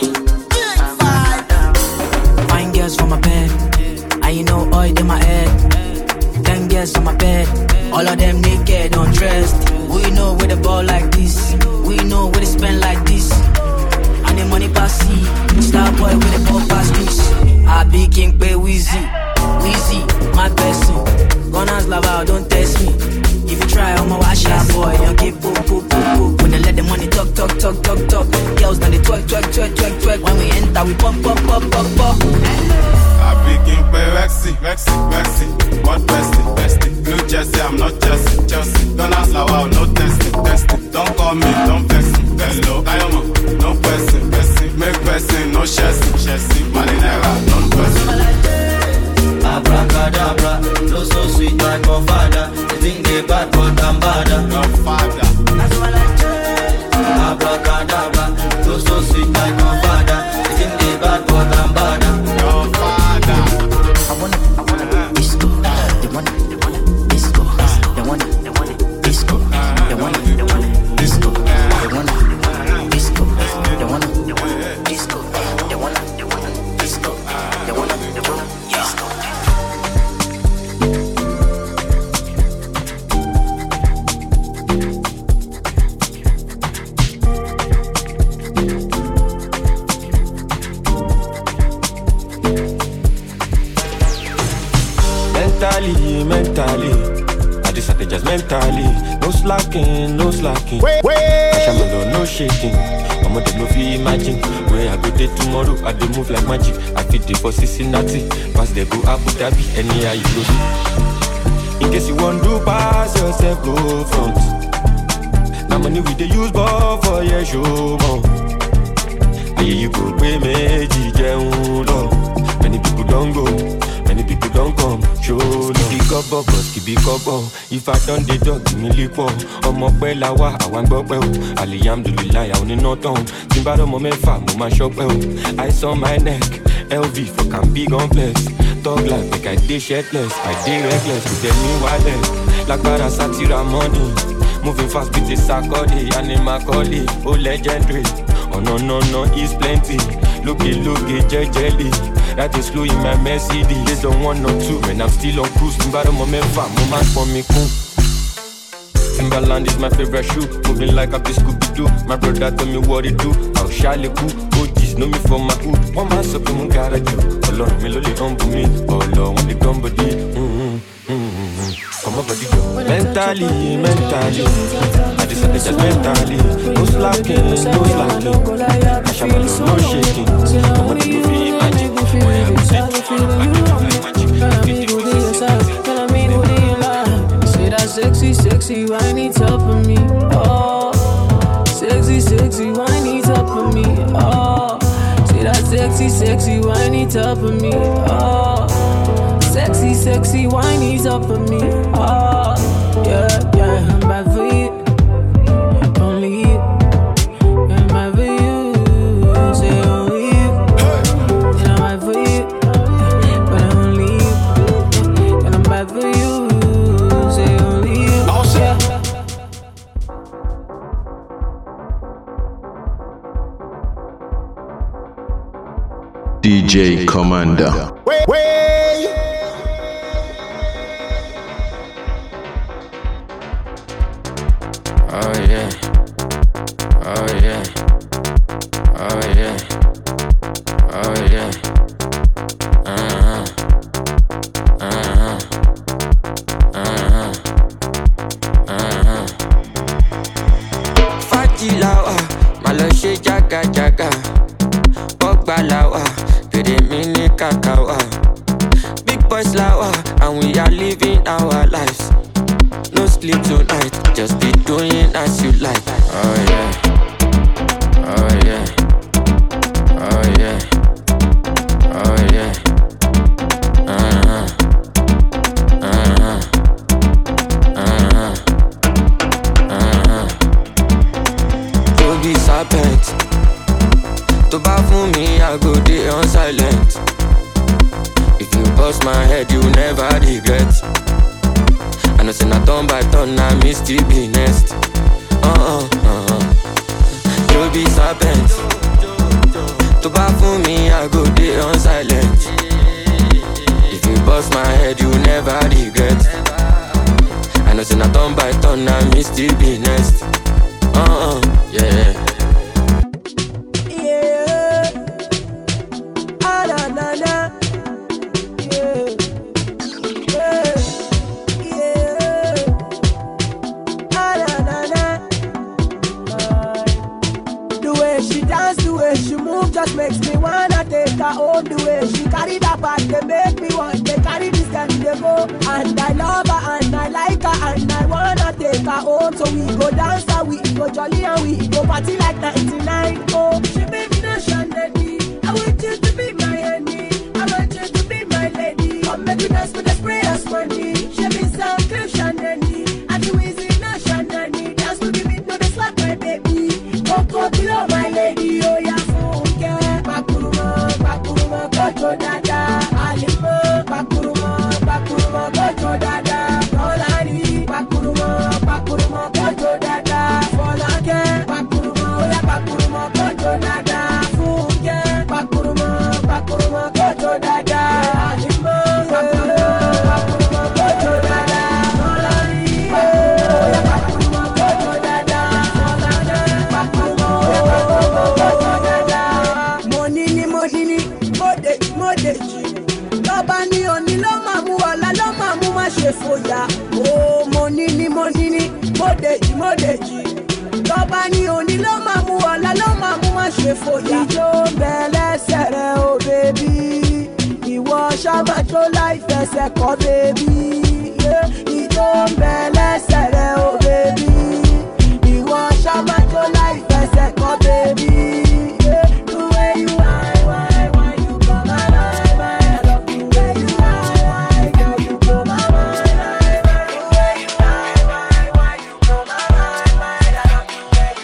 Fine girls from my bed, and you know oil in my head. Ten girls on my bed, all of them naked, undressed. We know where the ball like this. We know where they spend like this. And the money pass see. Star boy with the ball pass this. I be king pay Weezy. Weezy, my person. Gunners love out, don't test me. If you try, I'ma wash out, boy. You keep boop, boop, boop, boop. When they let the money talk, talk, talk, talk, talk. Girls, now they twerk, twerk, twerk, twerk, twerk. When we enter, we pump, pump, pump, pump, pump. I be king pay Rexy, Rexy, Rexy. What bestie, bestie. New Jersey, I'm not Jersey, Chelsea. Gunners love out, no testing, testing. Don't call me, don't vex me. Hello, Diamond, no person, person. Make person, no chassis, chassis. Marinera, non person. Abracadabra, no so sweet like my father. They think they bad, but I'm badder. Your father. That's what I do. Abracadabra, no so sweet like my father. They think they bad, but I'm badder. Your father. I wanna, I wanna disco. They wanna, they wanna disco. They wanna, they wanna disco. They wanna, they wanna disco. They wanna, they wanna disco. They wanna, they wanna disco. They wanna, they wanna disco. They wanna, they wanna disco. Mentally, mentally, I just just mentally. No slacking, no slacking. Wait, wait. Shamalo, no shaking. I'm gonna no feel imagine where I go there tomorrow. I do move like magic. I fit the for Cincinnati, pass the go Abu Dhabi, anywhere you go. In case you want to pass yourself, go front. Now money we dey use ball for your show, man. And you go pay me, many people don't go. Many people don't come, show no. Keep it cover, boss, keep it cover. If I done the dog, give me lipo. I'm up well, I want go well. Alhamdulillah, I only know town. Timbado mo me fa, mo ma shop well. Ice on my neck, L V for can be complex. Talk like make I dey shirtless, I dey reckless. You tell me why then? Like para satira money. Moving fast with the Sakodi, Anima Koli, oh legendary. Oh no no no, it's plenty. Looky looky, jelly. That is slow in my Mercedes. They don't want no two, man. I'm still on cruise. Timbado mo men fa, mo man for me cool. Timberland is my favorite shoe. Moving like a Scooby-Doo. My brother tell me what it do. How shall it go? O Gs know me for my hood. One man so come on garage. Oh Lord, me lolly humble me. Oh Lord, when they come body. Mm-hmm, mm-hmm. Come on body. Mentally, mentally. I just said just mentally. No slacking, no slacking. I shall no shaking. I'm on the movie magic. Where I'm sitting. Sexy, sexy, whiny top of me, oh. Sexy, sexy, whiny top of me, oh. See that sexy, sexy, whiny top of me, oh. Sexy, sexy, whiny top of me, oh. Yeah, yeah, I'm bad for you, only you. I'm bad for you, say only you. And I'm bad for you, but only you. And I'm bad for you. D J Commander. Wait, wait. Oh yeah. Oh yeah. Oh yeah. Oh yeah. Uh-huh. Uh-huh. Uh-huh. Uh-huh. Fatilawa, malo she jaga jaga. Balawa, mini kakawa. Big boys lawa, and we are living our lives. No sleep tonight, just be doing as you like. Oh yeah, oh yeah, oh yeah, oh yeah. Uh-huh, uh-huh, uh-huh, uh-huh. To be serpent. To buy for me, I go day on silent. If you bust my head, you never regret. I know say na turn by turn, I miss to be next. Uh-uh, uh-uh. You be serpent. To buy for me, I go day on silent. If you bust my head, you never regret. I know say na turn by turn, I miss to be next. Uh-uh, yeah. Just makes me wanna take her home. The way she carry that bag, they make me want to carry this girl they go. And I love her and I like her and I wanna take her home. So we go dance and we go jolly and we go party like ninety-nine. Oh, she made me nation lady. I want you to be my enemy. I want you to be my lady. Come make me dance with the spray of money. She be some Christian lady. And you easy nation lady. Dance to the beat, no they slap my baby. Go go below my lady. Oh yeah. Gojo dada, alimo, pakuruma, pakuruma, gojo dada, Olani, pakuruma, pakuruma, gojo dada, Folake, pakuruma, oya pakuruma, gojo dada, Funke, pakuruma, pakuruma, gojo dada, alimo, pakuruma, pakuruma, gojo dada, Olani, oya pakuruma, gojo dada, Folake, pakuruma, oya pakuruma, gojo dada. Money ni money ni. Mode, ṣe fòyà. Oh, money ni money ni, mọ́dẹ̀jì mọ́dẹ̀jì. Tọ́ba ní òní ló máa mú ọ̀la ló máa mú má ṣe fòyà. Ìjó ń bẹ lẹ́sẹ̀ rẹ̀ o bèbí. Ìwọ ṣáàbà tó láì fẹsẹ̀ kọ́ bèbí. Ìjó ń bẹ lẹ́sẹ̀ rẹ̀ o bèbí. Ìwọ ṣáàbà tó láì fẹsẹ̀ kọ́ bèbí. The way you are, why, why you come my mind, I love the way you are, why, girl you blow my mind, the way you are, why, why you blow my mind, I love the way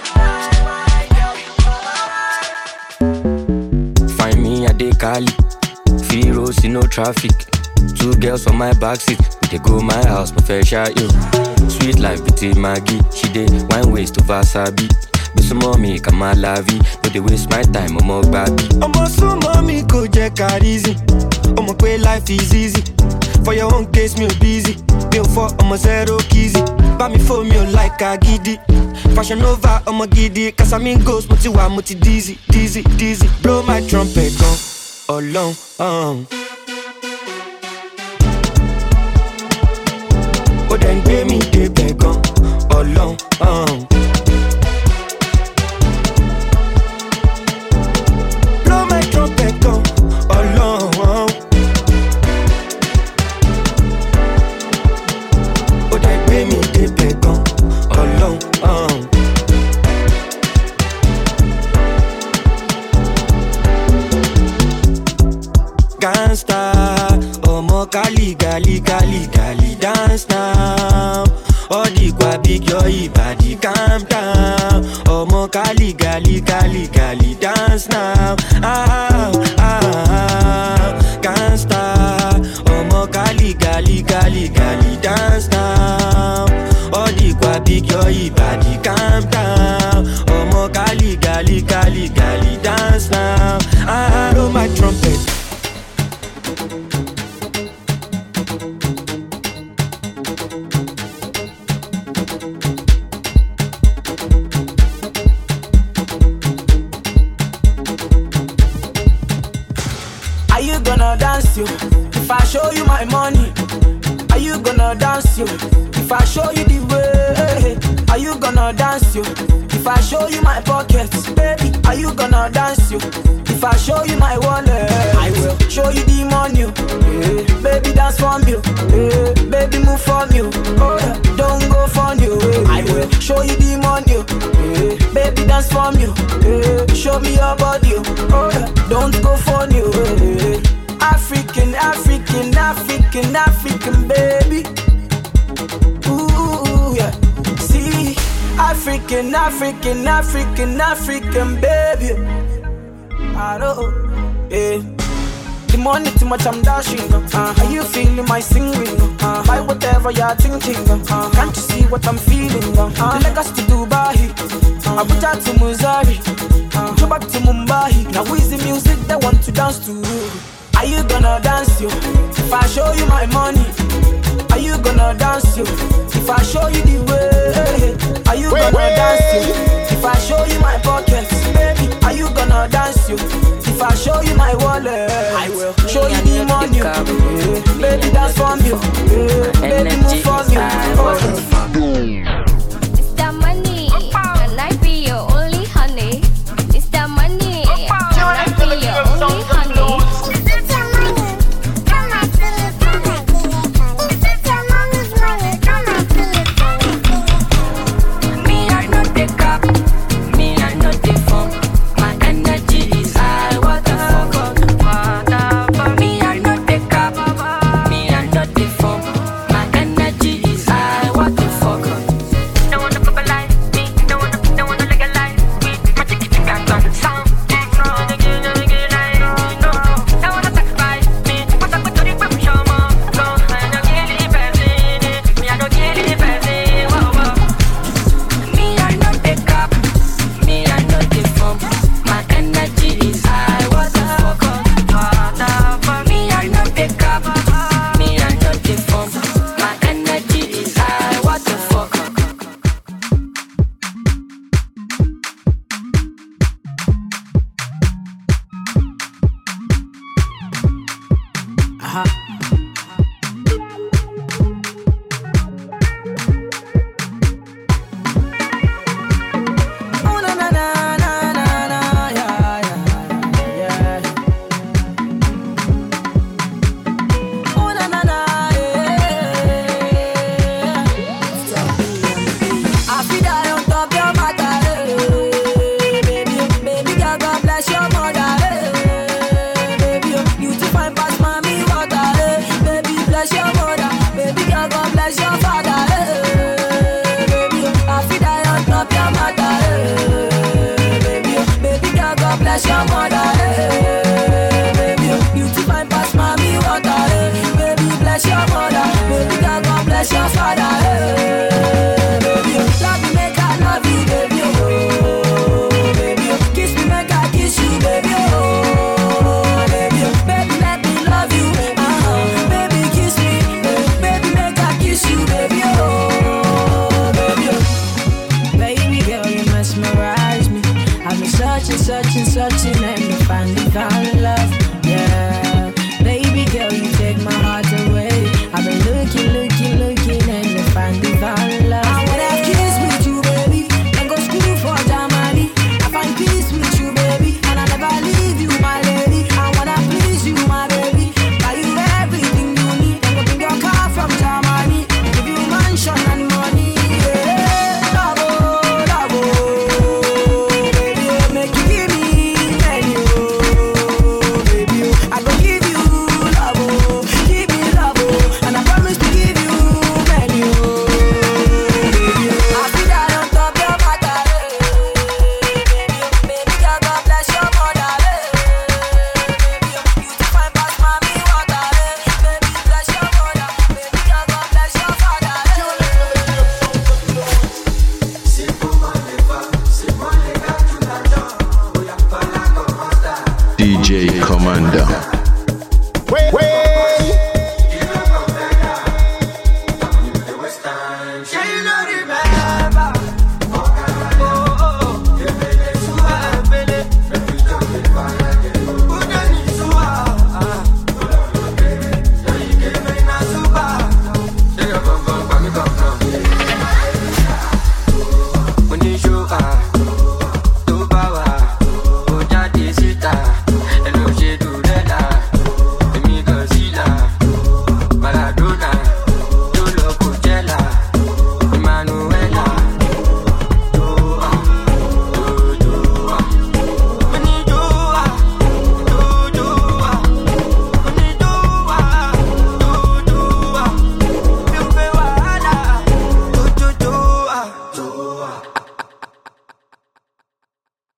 you are, why, Find me at the Cali, Firo, see no traffic. Two girls on my backseat, we dey go my house, my fair share you. Sweet life between Maggie, she dey wine waist to Vasabi. Be some mommy, come my lavi, no dey waste my time, I'm a baby. I'm a so mommy, go check her easy. I'm a way life is easy. For your own case, me busy. Bill for I'm a zero kizzy. Buy me for me like a giddy. Fashion over, I'm a giddy. Cause I'm in ghost, muti wa muti dizzy, dizzy, dizzy. Blow my trumpet gun, alone, um. Oh, then pay me the beg on, alone, um. Blow my trumpet gun, alone, um. Oh, then pay me the beg on, alone, um. Gangsta, oh mo Cali, Cali, Cali, Cali, dance now. Oh the kwa big your body, calm down. Oh mo Cali, Cali, Cali, Cali, dance now. Ah ah ah, gangsta, oh mo Cali, Cali, Cali, Cali, dance now. Oh the kwa big your body, calm down. Oh mo Cali, Cali, Cali, Cali, dance now. Ah, blow my trumpet. Are you gonna dance you? If I show you my money, are you gonna dance you? If I show you the way, are you gonna dance you? If I show you my pockets, baby, are you gonna dance you? If I show you my wallet, I will show you the money. Yeah. Baby, dance for me. Yeah. Baby, move for me. Oh, yeah. Don't go for you. Yeah. I will show you the money. Yeah. Baby, dance for me. Yeah. Show me your body. Oh, yeah. Don't go for you. Yeah. African, African, African, African, baby. Ooh, yeah. See, African, African, African, African, baby. I know, yeah. The money too much, I'm dashing. Uh, are you feeling my singing? Uh, buy whatever you're thinking. Uh, can't you see what I'm feeling? Uh, Lagos to Dubai, uh, Abuja to Missouri, uh, go back to Mumbai. Now is the music they want to dance to? Are you gonna dance you? If I show you my money, are you gonna dance you? If I show you the way, are you gonna wait. dance you? If I show you my pockets, baby, are you gonna dance you? If I show you my wallet, I will show you the money. Yeah. Baby, dance for me. Yeah. Baby, move for me. Oh. It's that money, and I be your only honey. It's that money, and I be your only honey. Before bless your father. Hey.